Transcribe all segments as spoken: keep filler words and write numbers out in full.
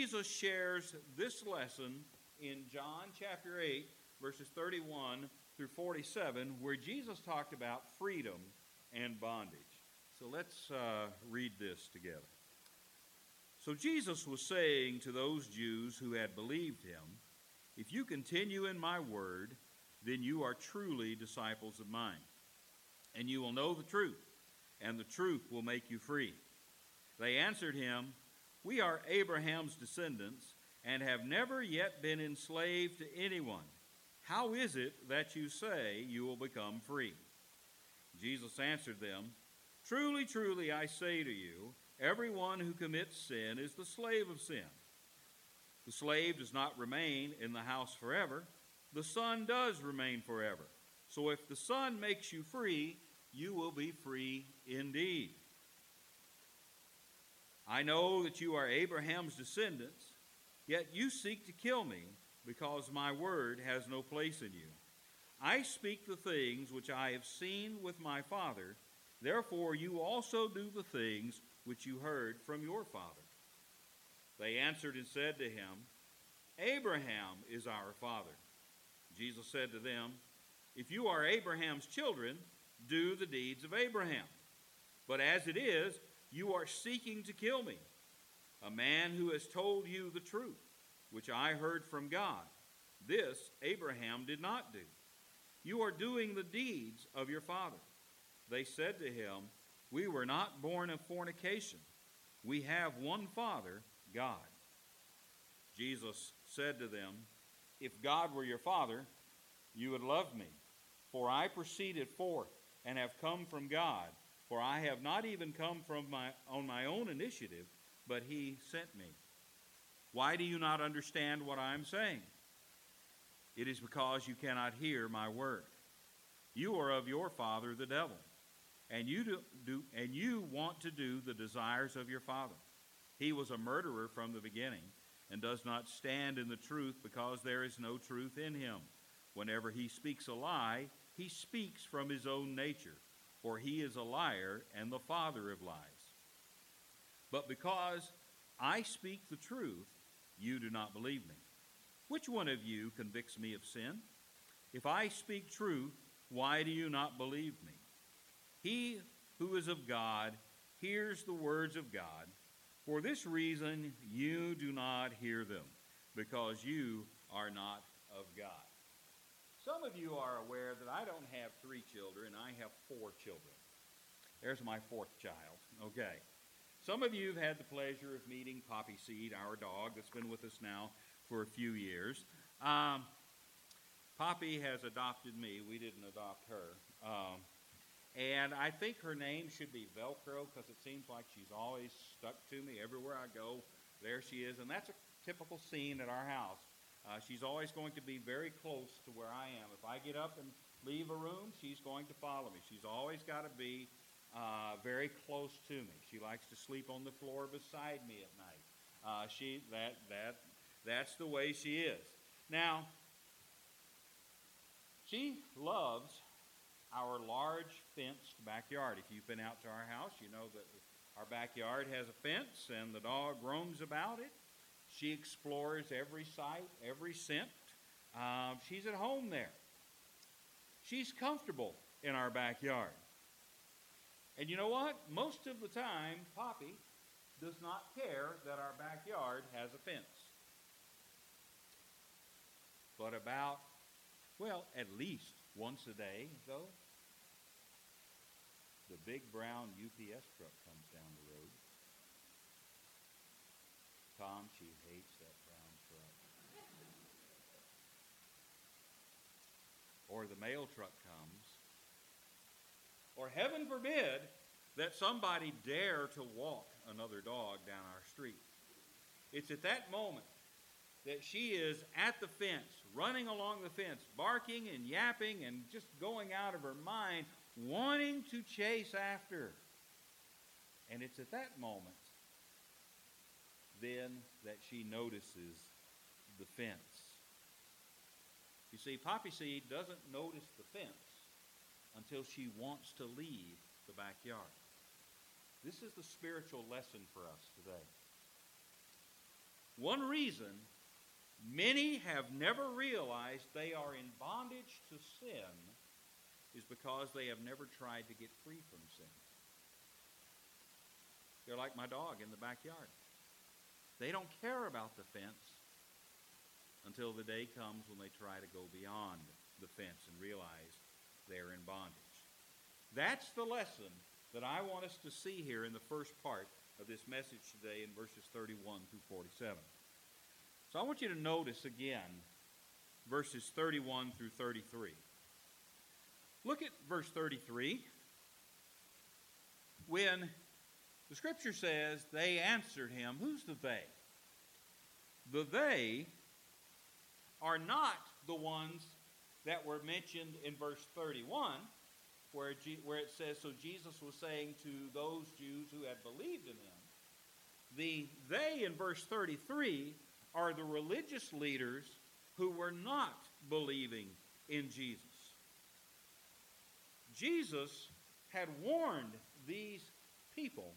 Jesus shares this lesson in John chapter eight, verses thirty-one through forty-seven, where Jesus talked about freedom and bondage. So let's uh, read this together. So Jesus was saying to those Jews who had believed him, "If you continue in my word, then you are truly disciples of mine, and you will know the truth, and the truth will make you free." They answered him, "We are Abraham's descendants and have never yet been enslaved to anyone. How is it that you say you will become free?" Jesus answered them, "Truly, truly, I say to you, everyone who commits sin is the slave of sin. The slave does not remain in the house forever. The Son does remain forever. So if the Son makes you free, you will be free indeed. I know that you are Abraham's descendants, yet you seek to kill me, because my word has no place in you. I speak the things which I have seen with my Father, therefore you also do the things which you heard from your father." They answered and said to him, "Abraham is our father." Jesus said to them, "If you are Abraham's children, do the deeds of Abraham. But as it is, you are seeking to kill me, a man who has told you the truth, which I heard from God. This Abraham did not do. You are doing the deeds of your father." They said to him, "We were not born of fornication. We have one Father, God." Jesus said to them, "If God were your Father, you would love me, for I proceeded forth and have come from God. For I have not even come from my on my own initiative, but he sent me. Why do you not understand what I am saying? It is because you cannot hear my word. You are of your father the devil, and you do, do and you want to do the desires of your father. He was a murderer from the beginning, and does not stand in the truth, because there is no truth in him. Whenever he speaks a lie, he speaks from his own nature, for he is a liar and the father of lies. But because I speak the truth, you do not believe me. Which one of you convicts me of sin? If I speak truth, why do you not believe me? He who is of God hears the words of God. For this reason you do not hear them, because you are not of God." Some of you are aware that I don't have three children, I have four children. There's my fourth child. Okay. Some of you have had the pleasure of meeting Poppy Seed, our dog that's been with us now for a few years. Um, Poppy has adopted me. We didn't adopt her. Um, and I think her name should be Velcro, because it seems like she's always stuck to me. Everywhere I go, there she is. And that's a typical scene at our house. Uh, she's always going to be very close to where I am. If I get up and leave a room, she's going to follow me. She's always got to be uh, very close to me. She likes to sleep on the floor beside me at night. Uh, she that that that's the way she is. Now, she loves our large fenced backyard. If you've been out to our house, you know that our backyard has a fence, and the dog roams about it. She explores every site, every scent. Uh, she's at home there. She's comfortable in our backyard. And you know what? Most of the time, Poppy does not care that our backyard has a fence. But about, well, at least once a day, though, the big brown U P S truck comes down the road. Tom, she hates that brown truck. Or the mail truck comes. Or heaven forbid that somebody dare to walk another dog down our street. It's at that moment that she is at the fence, running along the fence, barking and yapping and just going out of her mind, wanting to chase after. And it's at that moment then that she notices the fence. You see, Poppy Seed doesn't notice the fence until she wants to leave the backyard. This is the spiritual lesson for us today. One reason many have never realized they are in bondage to sin is because they have never tried to get free from sin. They're like my dog in the backyard. They don't care about the fence until the day comes when they try to go beyond the fence and realize they're in bondage. That's the lesson that I want us to see here in the first part of this message today in verses thirty-one through forty-seven. So I want you to notice again verses thirty-one through thirty-three. Look at verse thirty-three. When the scripture says they answered him, who's the they? The they are not the ones that were mentioned in verse thirty-one, where, G- where it says, so Jesus was saying to those Jews who had believed in him. The they in verse thirty-three are the religious leaders who were not believing in Jesus. Jesus had warned these people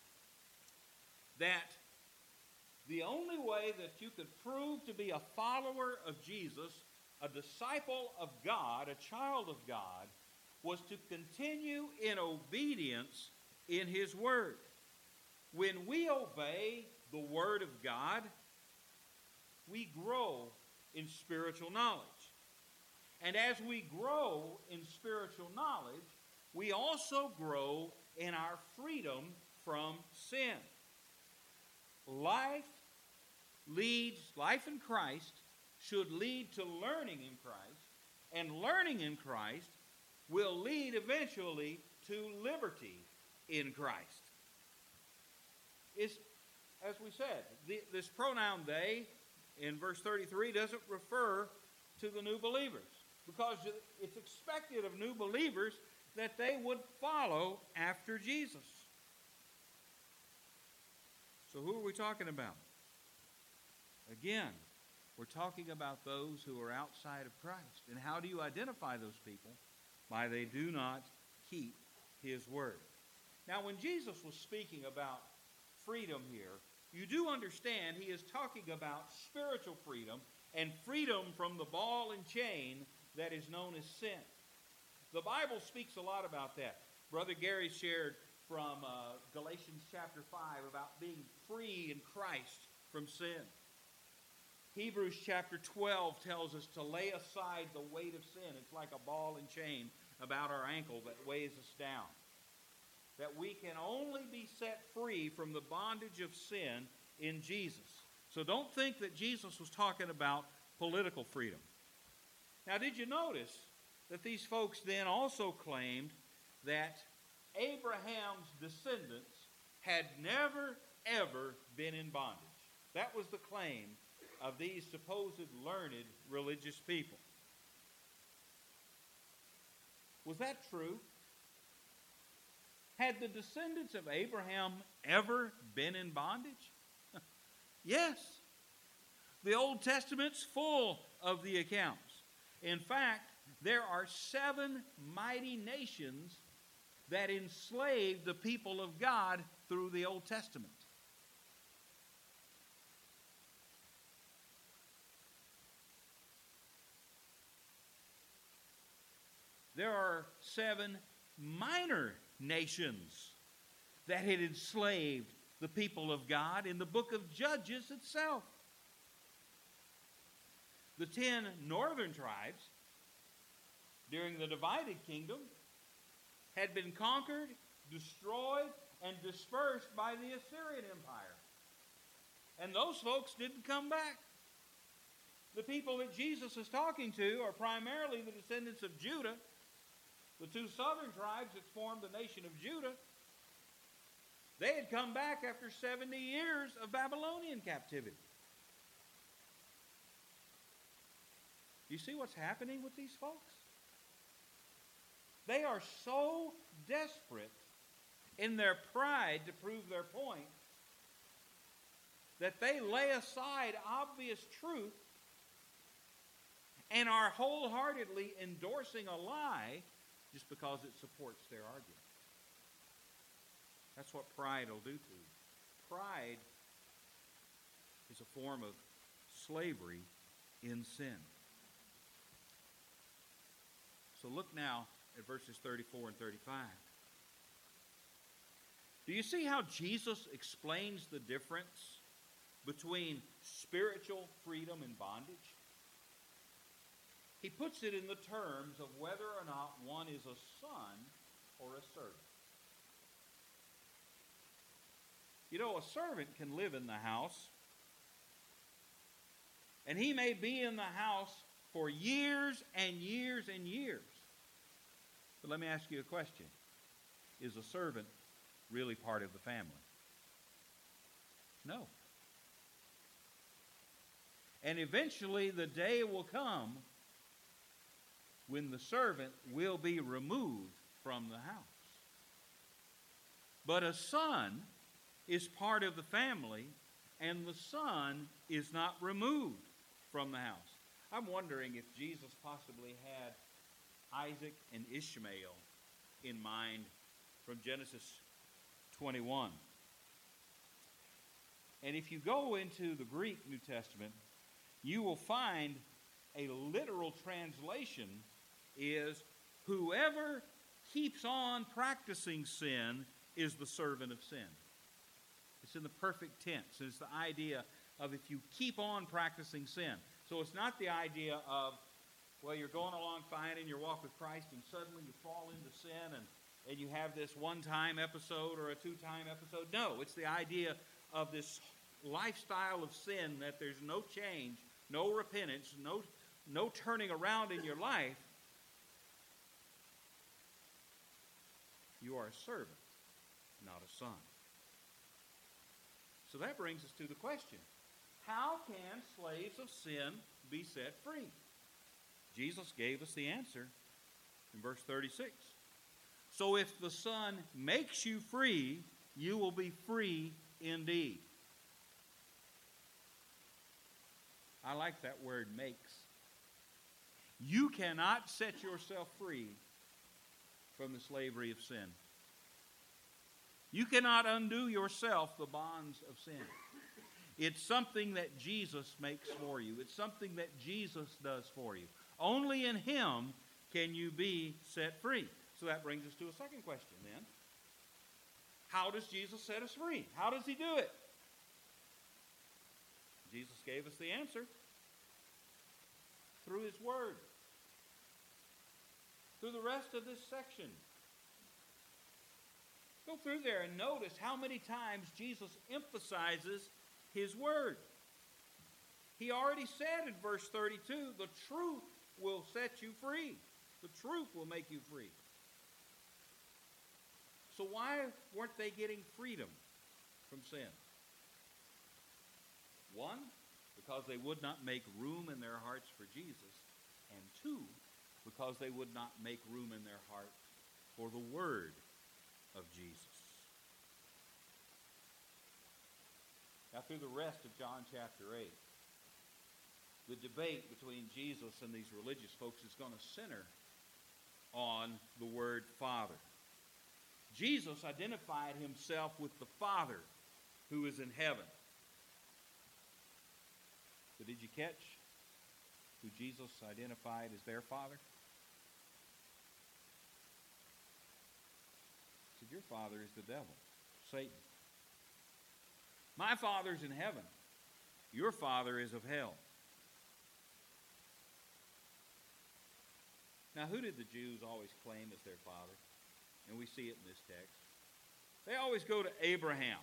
that the only way that you could prove to be a follower of Jesus, a disciple of God, a child of God, was to continue in obedience in his word. When we obey the word of God, we grow in spiritual knowledge. And as we grow in spiritual knowledge, we also grow in our freedom from sin. Life leads, life in Christ should lead to learning in Christ, and learning in Christ will lead eventually to liberty in Christ. It's, as we said, the, this pronoun they in verse thirty-three doesn't refer to the new believers, because it's expected of new believers that they would follow after Jesus. So who are we talking about? Again, we're talking about those who are outside of Christ. And how do you identify those people? By they do not keep his word. Now, when Jesus was speaking about freedom here, you do understand he is talking about spiritual freedom and freedom from the ball and chain that is known as sin. The Bible speaks a lot about that. Brother Gary shared from uh, Galatians chapter five about being free in Christ from sin. Hebrews chapter twelve tells us to lay aside the weight of sin. It's like a ball and chain about our ankle that weighs us down. That we can only be set free from the bondage of sin in Jesus. So don't think that Jesus was talking about political freedom. Now, did you notice that these folks then also claimed that Abraham's descendants had never, ever been in bondage? That was the claim of these supposed learned religious people. Was that true? Had the descendants of Abraham ever been in bondage? Yes. The Old Testament's full of the accounts. In fact, there are seven mighty nations that enslaved the people of God through the Old Testament. There are seven minor nations that had enslaved the people of God in the book of Judges itself. The ten northern tribes during the divided kingdom had been conquered, destroyed, and dispersed by the Assyrian Empire. And those folks didn't come back. The people that Jesus is talking to are primarily the descendants of Judah, the two southern tribes that formed the nation of Judah. They had come back after seventy years of Babylonian captivity. You see what's happening with these folks? They are so desperate in their pride to prove their point that they lay aside obvious truth and are wholeheartedly endorsing a lie just because it supports their argument. That's what pride will do to you. Pride is a form of slavery in sin. So look now at verses thirty-four and thirty-five. Do you see how Jesus explains the difference between spiritual freedom and bondage? He puts it in the terms of whether or not one is a son or a servant. You know, a servant can live in the house, and he may be in the house for years and years and years. But let me ask you a question. Is a servant really part of the family? No. And eventually the day will come when the servant will be removed from the house. But a son is part of the family, and the son is not removed from the house. I'm wondering if Jesus possibly had Isaac and Ishmael in mind from Genesis twenty-one. And if you go into the Greek New Testament, you will find a literal translation is, whoever keeps on practicing sin is the servant of sin. It's in the perfect tense. It's the idea of if you keep on practicing sin. So it's not the idea of, well, you're going along fine in your walk with Christ and suddenly you fall into sin and, and you have this one-time episode or a two-time episode. No, it's the idea of this lifestyle of sin that there's no change, no repentance, no, no turning around in your life. You are a servant, not a son. So that brings us to the question, how can slaves of sin be set free? Jesus gave us the answer in verse thirty-six. So if the Son makes you free, you will be free indeed. I like that word, makes. You cannot set yourself free from the slavery of sin. You cannot undo yourself the bonds of sin. It's something that Jesus makes for you. It's something that Jesus does for you. Only in Him can you be set free. So that brings us to a second question then. How does Jesus set us free? How does He do it? Jesus gave us the answer. Through His Word. Through the rest of this section. Go through there and notice how many times Jesus emphasizes His Word. He already said in verse thirty-two, the truth will set you free. The truth will make you free. So why weren't they getting freedom from sin? One, because they would not make room in their hearts for Jesus. And two, because they would not make room in their heart for the Word of Jesus. Now, through the rest of John chapter eight, the debate between Jesus and these religious folks is going to center on the word Father. Jesus identified Himself with the Father who is in heaven. But did you catch who Jesus identified as their Father? He said, your father is the devil, Satan. My Father's in heaven. Your father is of hell. Now, who did the Jews always claim as their father? And we see it in this text. They always go to Abraham.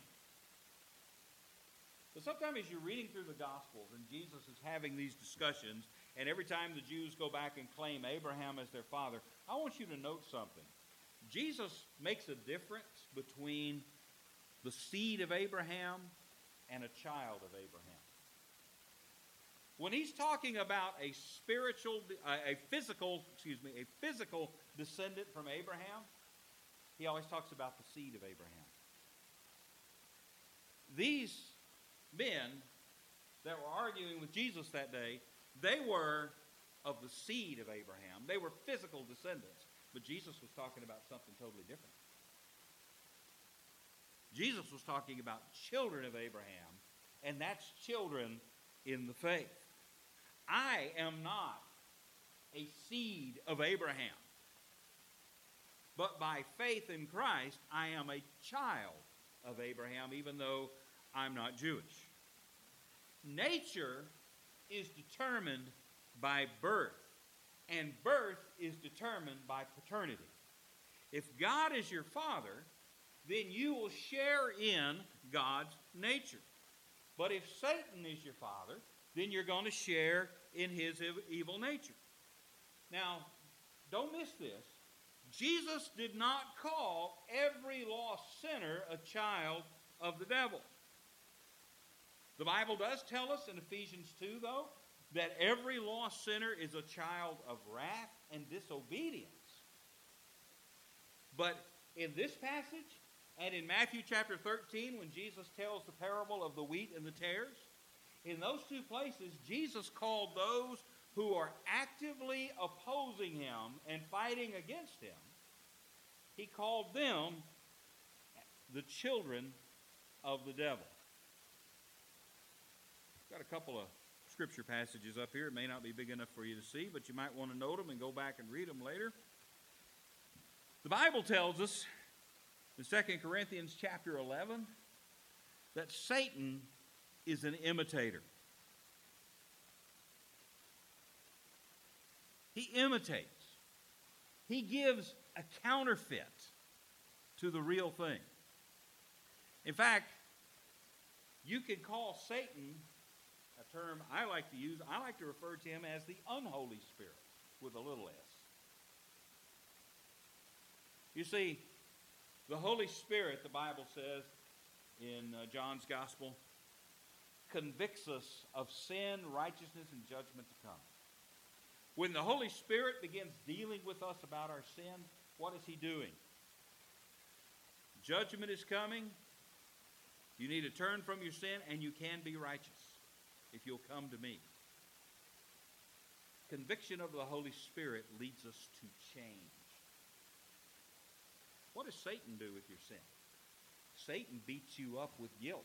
But sometimes as you're reading through the Gospels and Jesus is having these discussions, and every time the Jews go back and claim Abraham as their father, I want you to note something. Jesus makes a difference between the seed of Abraham and a child of Abraham. When he's talking about a spiritual, a physical, excuse me, a physical descendant from Abraham, he always talks about the seed of Abraham. These men that were arguing with Jesus that day, they were of the seed of Abraham. They were physical descendants. But Jesus was talking about something totally different. Jesus was talking about children of Abraham and that's children in the faith. I am not a seed of Abraham, but by faith in Christ, I am a child of Abraham, even though I'm not Jewish. Nature is determined by birth, and birth is determined by paternity. If God is your father, then you will share in God's nature. But if Satan is your father, then you're going to share in his evil nature. Now, don't miss this. Jesus did not call every lost sinner a child of the devil. The Bible does tell us in Ephesians two, though, that every lost sinner is a child of wrath and disobedience. But in this passage, and in Matthew chapter thirteen, when Jesus tells the parable of the wheat and the tares, in those two places, Jesus called those who are actively opposing him and fighting against him, he called them the children of the devil. Got a couple of scripture passages up here. It may not be big enough for you to see, but you might want to note them and go back and read them later. The Bible tells us in Second Corinthians chapter eleven that Satan is an imitator. He imitates. He gives a counterfeit to the real thing. In fact, you can call Satan, a term I like to use, I like to refer to him as the unholy spirit with a little s. You see, the Holy Spirit, the Bible says in uh, John's Gospel, convicts us of sin, righteousness, and judgment to come. When the Holy Spirit begins dealing with us about our sin, what is he doing? Judgment is coming. You need to turn from your sin, and you can be righteous if you'll come to me. Conviction of the Holy Spirit leads us to change. What does Satan do with your sin? Satan beats you up with guilt.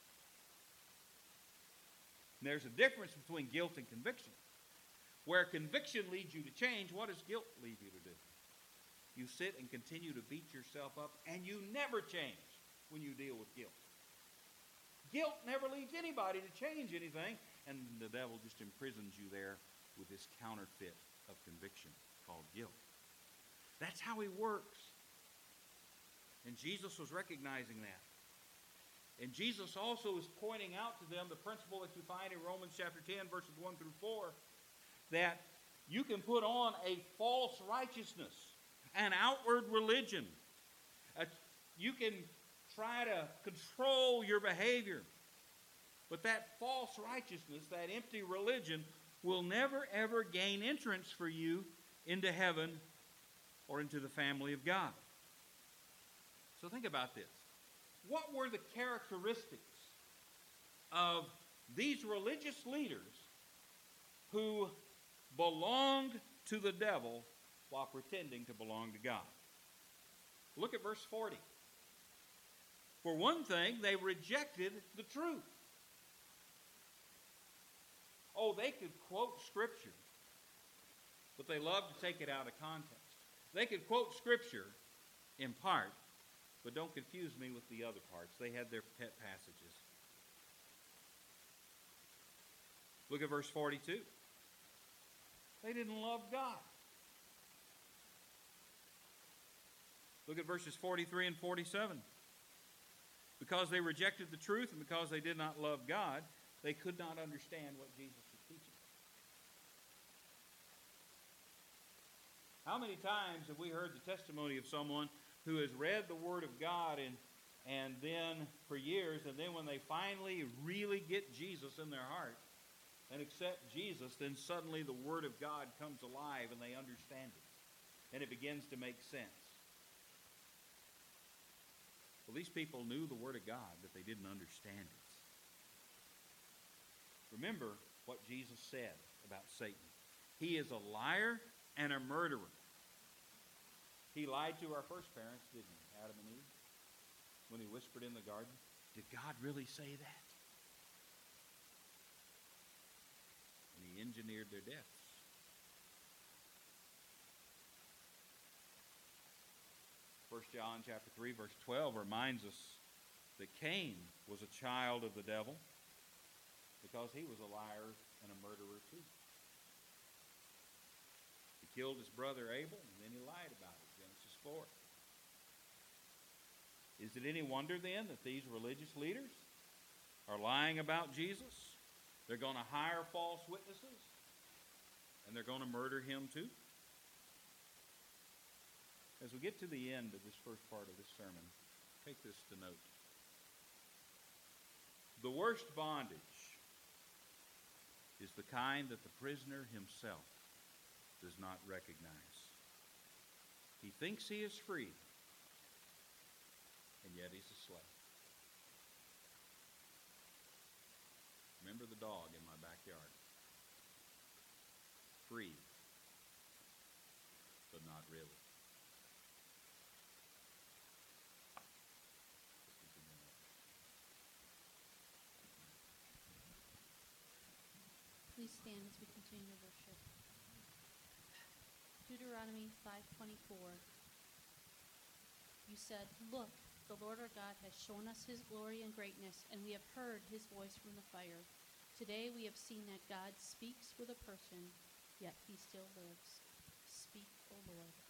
And there's a difference between guilt and conviction. Where conviction leads you to change, what does guilt lead you to do? You sit and continue to beat yourself up, and you never change when you deal with guilt. Guilt never leads anybody to change anything, and the devil just imprisons you there with this counterfeit of conviction called guilt. That's how he works. And Jesus was recognizing that. And Jesus also is pointing out to them the principle that you find in Romans chapter ten, verses one through four, that you can put on a false righteousness, an outward religion. A, you can try to control your behavior. But that false righteousness, that empty religion, will never ever gain entrance for you into heaven or into the family of God. So think about this. What were the characteristics of these religious leaders who belonged to the devil while pretending to belong to God? Look at verse forty. For one thing, they rejected the truth. Oh, they could quote Scripture, but they loved to take it out of context. They could quote Scripture in part, but don't confuse me with the other parts. They had their pet passages. Look at verse forty-two. They didn't love God. Look at verses forty-three and forty-seven. Because they rejected the truth and because they did not love God, they could not understand what Jesus was teaching. How many times have we heard the testimony of someone who has read the Word of God and, and then for years, and then when they finally really get Jesus in their heart and accept Jesus, then suddenly the Word of God comes alive and they understand it. And it begins to make sense. Well, these people knew the Word of God, but they didn't understand it. Remember what Jesus said about Satan. He is a liar and a murderer. He lied to our first parents, didn't he, Adam and Eve, when he whispered in the garden? Did God really say that? engineered their deaths. First John chapter three, verse twelve reminds us that Cain was a child of the devil because he was a liar and a murderer too. He killed his brother Abel, and then he lied about it, Genesis four. Is it any wonder then that these religious leaders are lying about Jesus? They're going to hire false witnesses, and they're going to murder him too. As we get to the end of this first part of this sermon, take this to note. The worst bondage is the kind that the prisoner himself does not recognize. He thinks he is free, and yet he's a slave. Remember the dog in my backyard. Free, but not really. Please stand as we continue to worship. Deuteronomy five twenty-four. You said, "Look, the Lord our God has shown us his glory and greatness, and we have heard his voice from the fire. Today we have seen that God speaks with a person, yet he still lives. Speak, O Lord."